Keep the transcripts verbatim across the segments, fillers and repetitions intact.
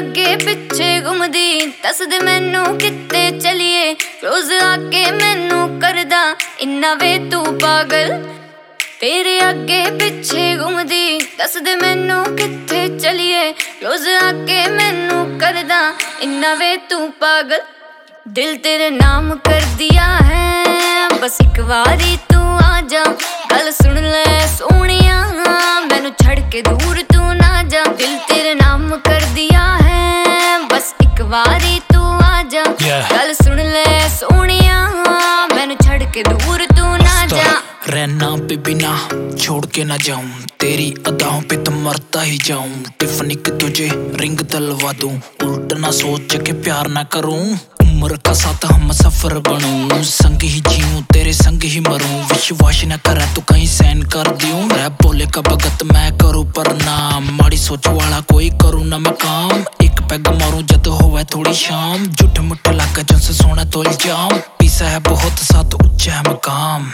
अगे पिछे घुमदी दस दे मैनू किते चलिए रोज आके मैनू करदा इन्ना वे तू पागल। तेरे अगे पिछे घुमदी दस दे मैनू किते चलिए रोज आके मैनू करदा इन्ना वे तू पागल। दिल तेरे नाम कर दिया है बस एक बारी तू आ जा। गल सुन ले सोनिया मैनू छड़ के दूर तू ना जा। दिल तेरे नाम कर दिया है बस एक बारी तू आ जा। गल सुन ले सोनिया मैनू छड़ के दूर तू ना जा। रहना पे बिना छोड़ के ना जाऊं तेरी अदाओं पे तो मरता ही जाऊं। टिफनी के तुझे रिंग तलवा दूं उल्टा ना सोच के प्यार ना करूं। उम्र का साथ हम सफर बनूं संग ही जीऊं तेरे संग ही मरूं। विश्वास न करे तो कहीं सहन कर दियूं रैप बोले का भगत मैं करूं पर नाम माड़ी सोच वाला कोई करूं ना मैं काम। एक पैग मारूं जद होवे थोड़ी शाम झूठ मुठ लागा जिनसे सोना तो इल्जाम। पीसा है बहुत साथ ऊंचा है मकाम।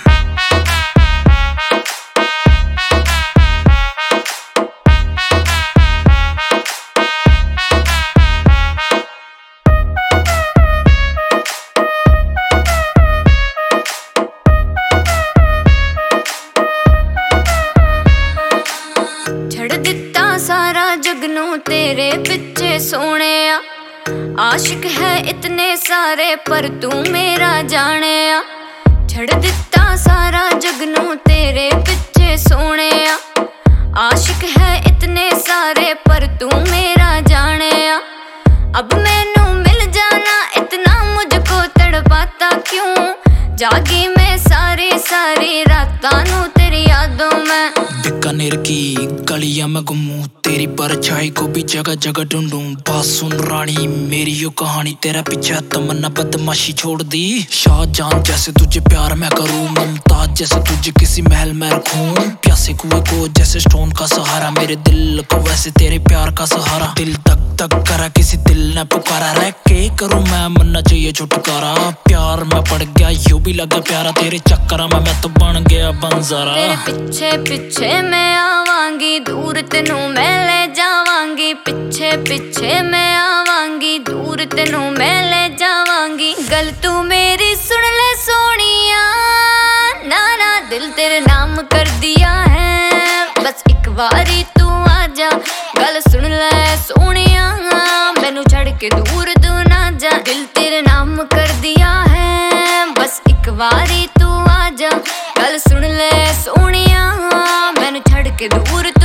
सारा जगनू तेरे पिछे सोने आशिक है इतने सारे पर तू मेरा जाने आ। छड़ दिता सारा जगनू तेरे पिछे सोने आशिक है इतने सारे पर तू मेरा जाने आ। अब मैनू मिल जाना इतना मुझको तड़पाता क्यों जागी मैं सारी सारी रातां नू तेरी यादों में। बीकानेर की गलियां में घूमूं तेरी परछाई को भी जगह जगह ढूंढूं। बात सुन रानी मेरी यो कहानी तेरा पीछे तमन्ना बदमाशी छोड़ दी। शाहजहां जैसे तुझे प्यार मैं करूं मुमताज जैसे तुझे किसी महल में रखूं। प्यासे कुएं को जैसे स्टोन का सहारा मेरे दिल को वैसे तेरे प्यार का सहारा। दिल तक तक करा किसी दिल ने पुकारा रह के करूं मैं मरना चाहिए छुटकारा। प्यार में पड़ गया यूं भी लगा प्यारा तेरे चक्कर में मैं तो बन गया बंजारा। तेरे पीछे पीछे मैं आवांगी दूर तेनू मैं ले जावांगी। पीछे पीछे मैं आवांगी दूर तेनू मैं ले जावांगी। गल तू मेरी सुन ले सोनिया ना ना दिल तेरे नाम कर दिया है बस एक बारी तू आ जा। गल सुन ले सोनिया मैनू छड़ के दूर तू ना जा। दिल तेरे नाम कर दिया है बस एक बारी तू आ जा। गल सुन ले सोनिया मैनू छड़ के दूर